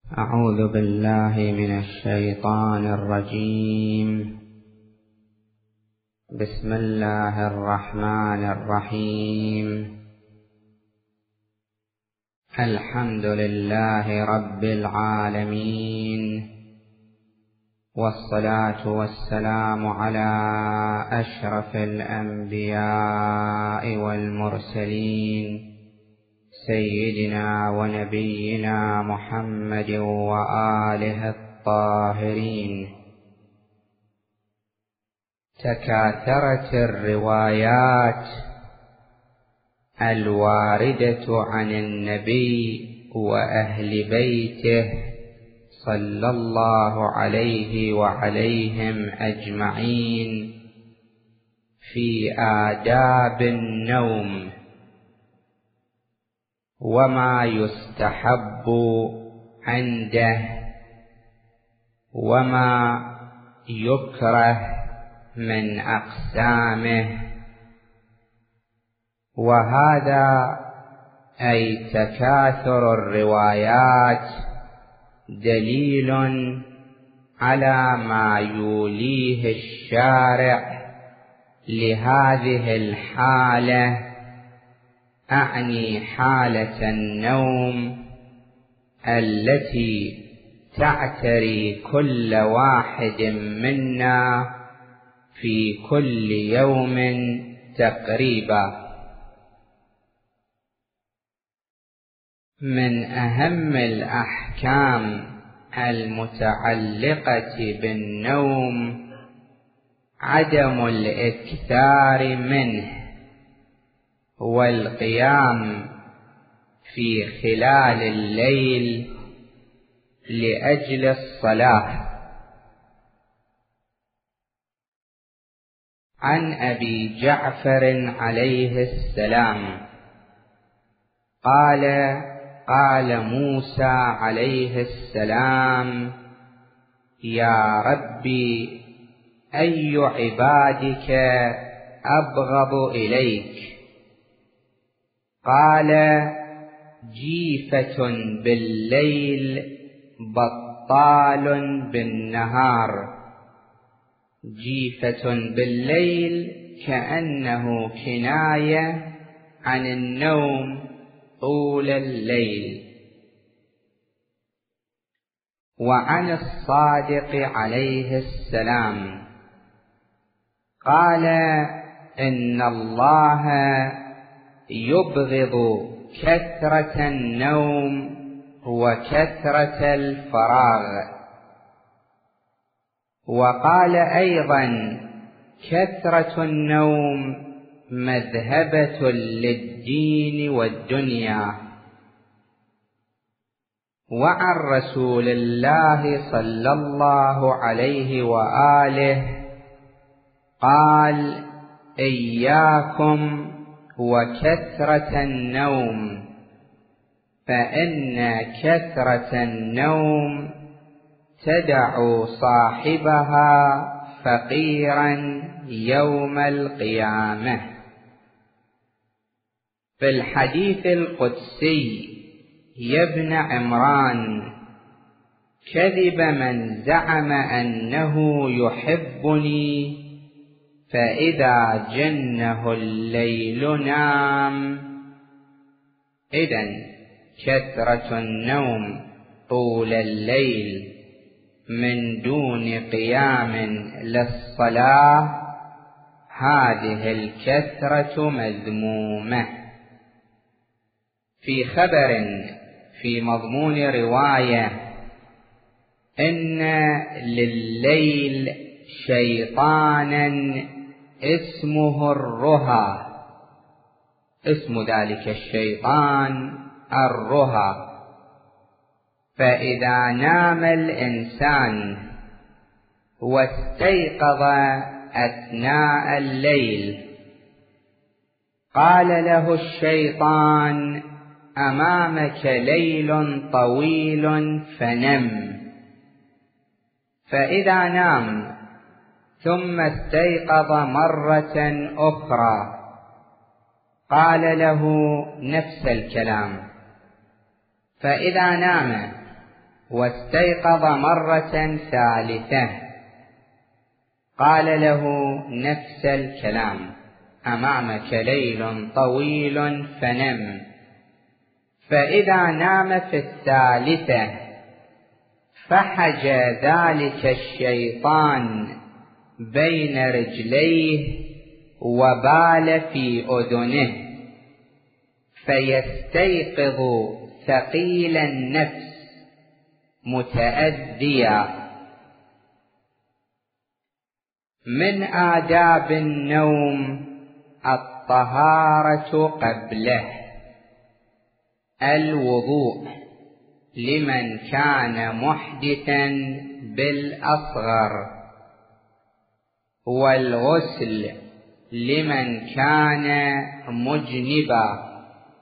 أعوذ بالله من الشيطان الرجيم. بسم الله الرحمن الرحيم. الحمد لله رب العالمين، والصلاة والسلام على أشرف الأنبياء والمرسلين سيدنا ونبينا محمد وآله الطاهرين. تكاثرت الروايات الواردة عن النبي وأهل بيته صلى الله عليه وعليهم أجمعين في آداب النوم، وما يستحب عنده وما يكره من أقسامه. وهذا أي تكاثر الروايات دليل على ما يوليه الشارع لهذه الحالة، أعني حالة النوم التي تعتري كل واحد منا في كل يوم تقريبا. من أهم الأحكام المتعلقة بالنوم عدم الإكثار منه، والقيام في خلال الليل لأجل الصلاة. عن أبي جعفر عليه السلام قال موسى عليه السلام: يا ربي، أي عبادك أبغض إليك؟ قال: جيفة بالليل بطال بالنهار. جيفة بالليل كأنه كناية عن النوم طول الليل. وعن الصادق عليه السلام قال: إن الله يبغض كثرة النوم وكثرة الفراغ. وقال أيضا: كثرة النوم مذهبة للدين والدنيا. وعن رسول الله صلى الله عليه وآله قال: إياكم وكثرة النوم، فإن كثرة النوم تدع صاحبها فقيرا يوم القيامة. في الحديث القدسي: يا ابن عمران، كذب من زعم أنه يحبني فإذا جنه الليل نام. إذن كثرة النوم طول الليل من دون قيام للصلاة، هذه الكثرة مذمومة. في خبر في مضمون رواية: إن لليل شيطانا اسمه الرهى. اسم ذلك الشيطان الرهى. فإذا نام الإنسان واستيقظ أثناء الليل قال له الشيطان: أمامك ليل طويل فنم. فإذا نام ثم استيقظ مرة أخرى قال له نفس الكلام. فإذا نام واستيقظ مرة ثالثة قال له نفس الكلام: أمامك ليل طويل فنم. فإذا نام في الثالثة فحج ذلك الشيطان بين رجليه وبال في أذنه، فيستيقظ ثقيل النفس متأذيا. من آداب النوم الطهارة قبله: الوضوء لمن كان محدثا بالأصغر، والغسل لمن كان مجنبا.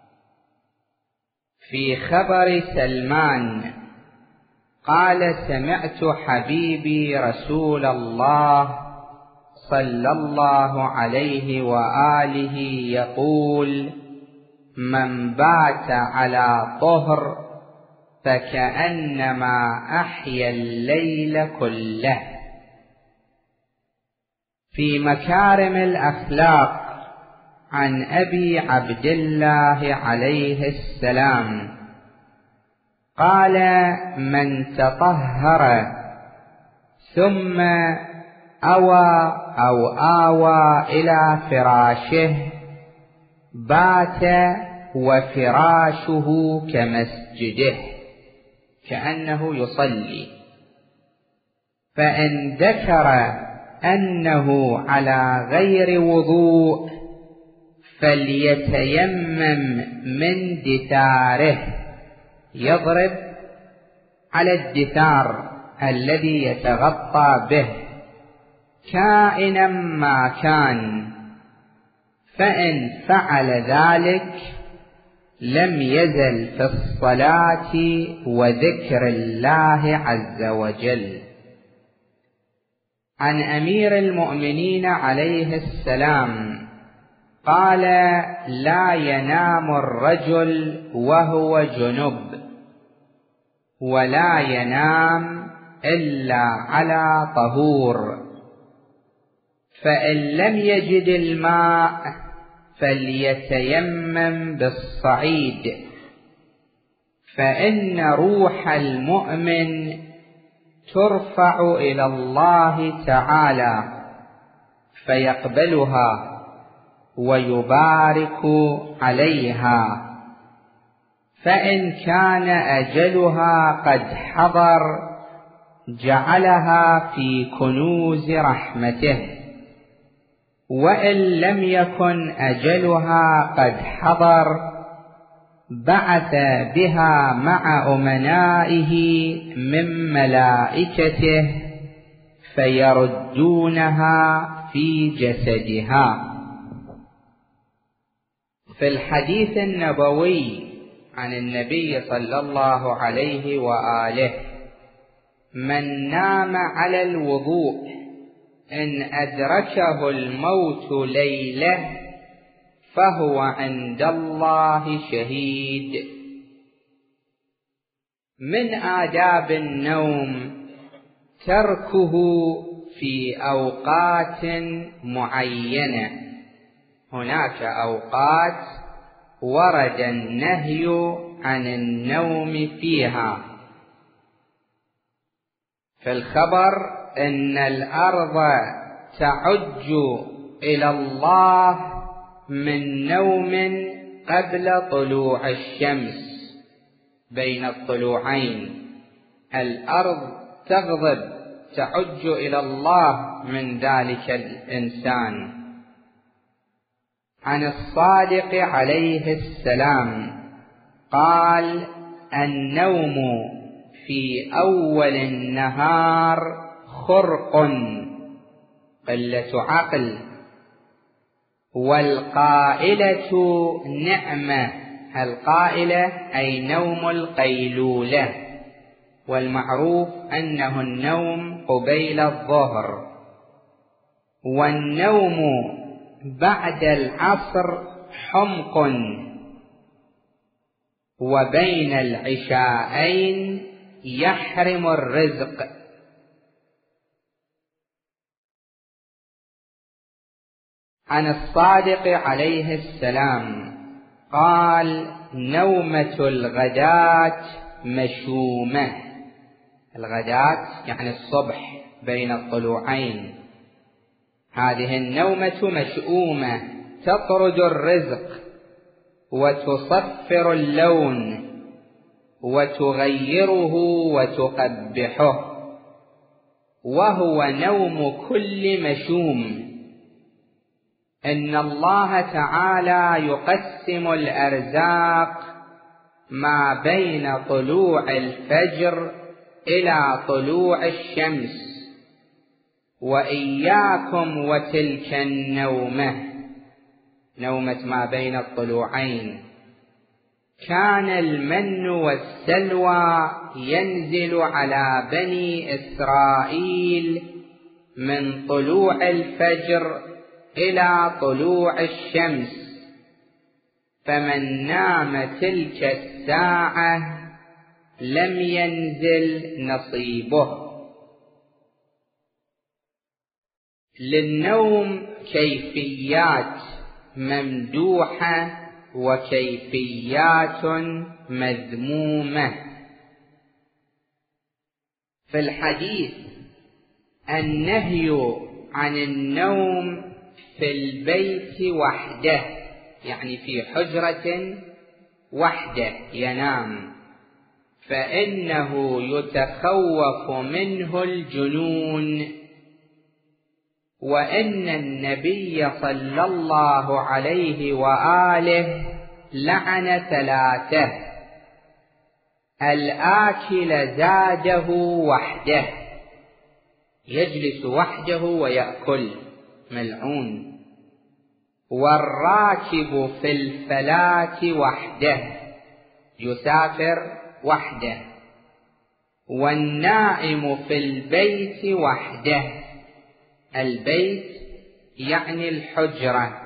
في خبر سلمان قال: سمعت حبيبي رسول الله صلى الله عليه وآله يقول: من بات على طهر فكأنما أحيا الليل كله. في مكارم الأخلاق عن أبي عبد الله عليه السلام قال: من تطهر ثم آوى إلى فراشه بات وفراشه كمسجده، كأنه يصلي. فإن ذكر أنه على غير وضوء فليتيمم من دثاره، يضرب على الدثار الذي يتغطى به كائنا ما كان، فإن فعل ذلك لم يزل في الصلاة وذكر الله عز وجل. عن أمير المؤمنين عليه السلام قال: لا ينام الرجل وهو جنب، ولا ينام إلا على طهور، فإن لم يجد الماء فليتيمم بالصعيد، فإن روح المؤمن ترفع إلى الله تعالى فيقبلها ويبارك عليها، فإن كان أجلها قد حضر جعلها في كنوز رحمته، وإن لم يكن أجلها قد حضر بعث بها مع أمنائه من ملائكته فيردونها في جسدها. في الحديث النبوي عن النبي صلى الله عليه وآله: من نام على الوضوء إن أدركه الموت ليلة فهو عند الله شهيد. من آداب النوم تركه في أوقات معينة. هناك أوقات ورد النهي عن النوم فيها. في الخبر: إن الأرض تعج إلى الله من نوم قبل طلوع الشمس، بين الطلوعين الأرض تغضب تعج إلى الله من ذلك الإنسان. عن الصادق عليه السلام قال: النوم في أول النهار خرق، قلة عقل، والقائلة نعمة. القائلة أي نوم القيلولة، والمعروف أنه النوم قبيل الظهر. والنوم بعد العصر حمق، وبين العشاءين يحرم الرزق. عن الصادق عليه السلام قال: نومة الغداة مشومة. الغداة يعني الصبح بين الطلوعين. هذه النومة مشؤومة تطرد الرزق وتصفر اللون وتغيره وتقبحه، وهو نوم كل مشوم. إن الله تعالى يقسم الأرزاق ما بين طلوع الفجر إلى طلوع الشمس، وإياكم وتلك النومة، نومة ما بين الطلوعين. كان المن والسلوى ينزل على بني إسرائيل من طلوع الفجر إلى طلوع الشمس، فمن نام تلك الساعة لم ينزل نصيبه. للنوم كيفيات ممدوحة وكيفيات مذمومة. في الحديث النهي عن النوم في البيت وحده، يعني في حجرة وحده ينام، فإنه يتخوف منه الجنون. وإن النبي صلى الله عليه وآله لعن ثلاثة: الآكل زاده وحده، يجلس وحده ويأكل ملعون، والراكب في الفلاة وحده، يسافر وحده، والنائم في البيت وحده، البيت يعني الحجرة.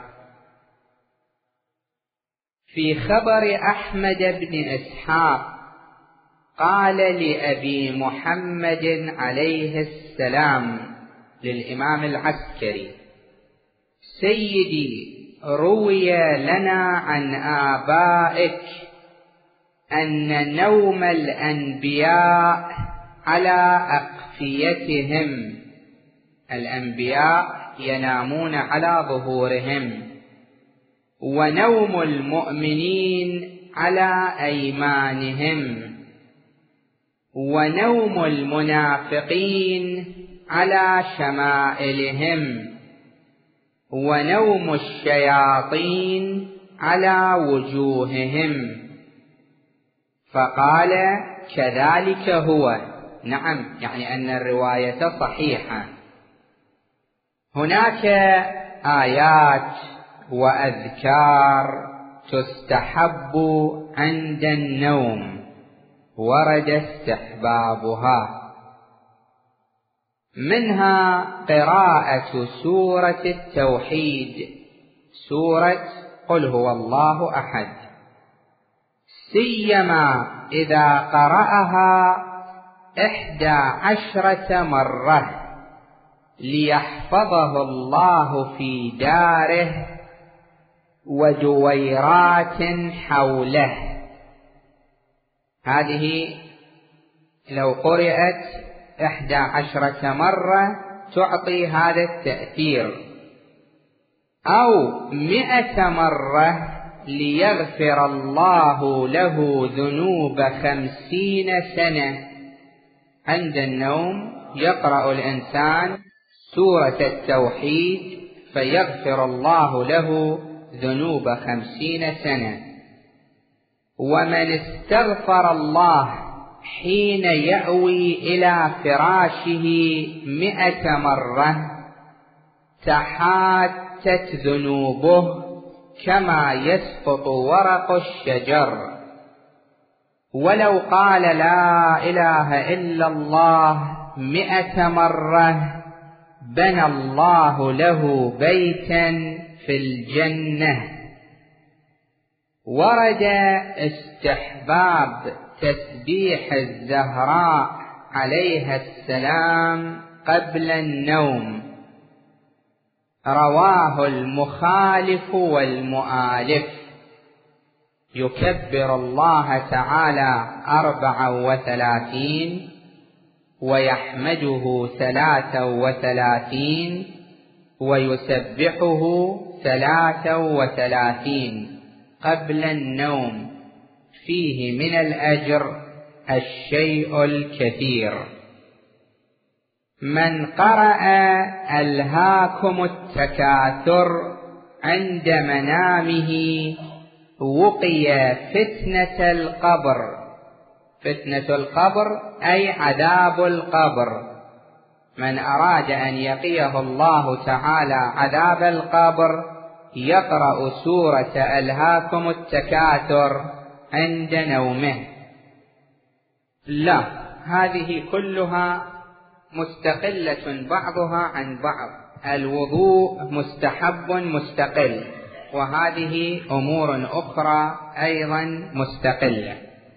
في خبر أحمد بن إسحاق قال لأبي محمد عليه السلام للإمام العسكري: سيدي، روي لنا عن آبائك أن نوم الأنبياء على أقفيتهم، الأنبياء ينامون على ظهورهم، ونوم المؤمنين على أيمانهم، ونوم المنافقين على شمائلهم، ونوم الشياطين على وجوههم. فقال: كذلك هو. نعم، يعني أن الرواية صحيحة. هناك آيات وأذكار تستحب عند النوم، ورد استحبابها، منها قراءة سورة التوحيد، سورة قل هو الله أحد، سيما إذا قرأها 11 مرة ليحفظه الله في داره ودويرات حوله. هذه لو قرأت 11 مرة تعطي هذا التأثير، أو 100 مرة ليغفر الله له ذنوب 50 سنة. عند النوم يقرأ الإنسان سورة التوحيد فيغفر الله له ذنوب 50 سنة. ومن استغفر الله حين يأوي إلى فراشه 100 مرة تحاتت ذنوبه كما يسقط ورق الشجر. ولو قال لا إله إلا الله 100 مرة بنى الله له بيتا في الجنة. ورد استحباب تسبيح الزهراء عليها السلام قبل النوم. رواه المخالف والمؤالف. يكبر الله تعالى 34 ويحمده 33 ويسبحه 33 قبل النوم، فيه من الأجر الشيء الكثير. من قرأ ألهاكم التكاثر عند منامه وقي فتنة القبر. فتنة القبر أي عذاب القبر. من أراد أن يقيه الله تعالى عذاب القبر يقرأ سورة ألهاكم التكاثر عند نومه. لا، هذه كلها مستقلة بعضها عن بعض. الوضوء مستحب مستقل، وهذه أمور أخرى أيضا مستقلة.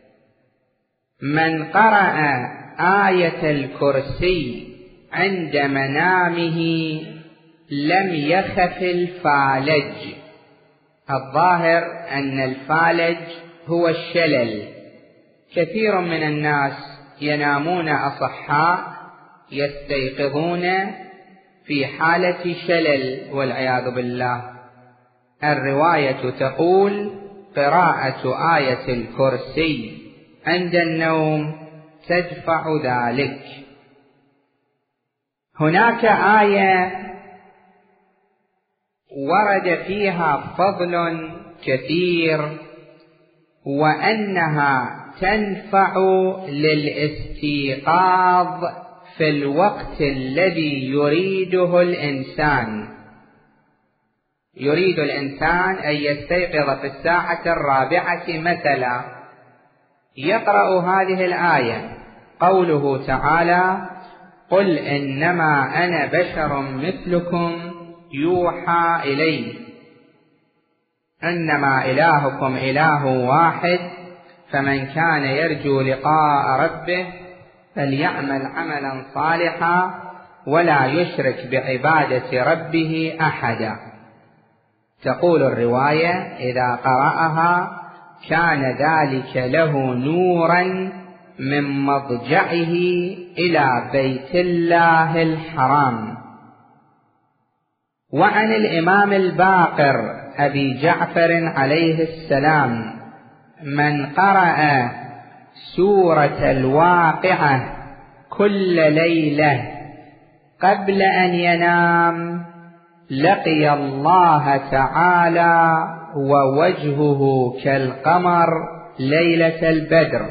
من قرأ آية الكرسي عند منامه لم يخف الفالج. الظاهر أن الفالج هو الشلل. كثير من الناس ينامون أصحاء يستيقظون في حالة شلل والعياذ بالله. الرواية تقول قراءة آية الكرسي عند النوم تدفع ذلك. هناك آية ورد فيها فضل كثير، وأنها تنفع للاستيقاظ في الوقت الذي يريده الإنسان. يريد الإنسان أن يستيقظ في الساعة 4 مثلا، يقرأ هذه الآية، قوله تعالى: قل إنما أنا بشر مثلكم يوحى إلي أنما إلهكم إله واحد فمن كان يرجو لقاء ربه فليعمل عملا صالحا ولا يشرك بعبادة ربه أحدا. تقول الرواية: إذا قرأها كان ذلك له نورا من مضجعه إلى بيت الله الحرام. وعن الإمام الباقر أبي جعفر عليه السلام: من قرأ سورة الواقعة كل ليلة قبل أن ينام لقي الله تعالى ووجهه كالقمر ليلة البدر.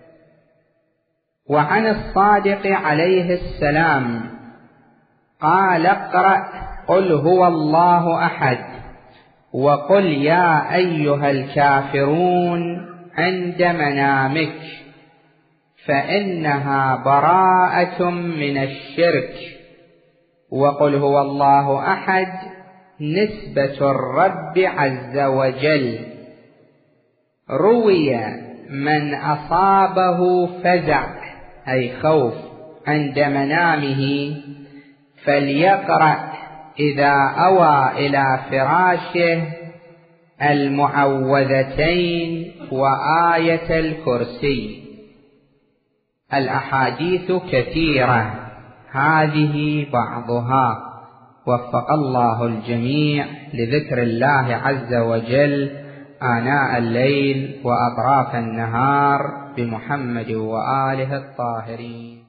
وعن الصادق عليه السلام قال: اقرأ قل هو الله أحد وقل يا أيها الكافرون عند منامك فإنها براءة من الشرك، وقل هو الله أحد نسبة الرب عز وجل. روي من أصابه فزع أي خوف عند منامه فليقرأ إذا أوى إلى فراشه المعوذتين وآية الكرسي. الأحاديث كثيرة، هذه بعضها. وفق الله الجميع لذكر الله عز وجل آناء الليل وأطراف النهار بمحمد وآله الطاهرين.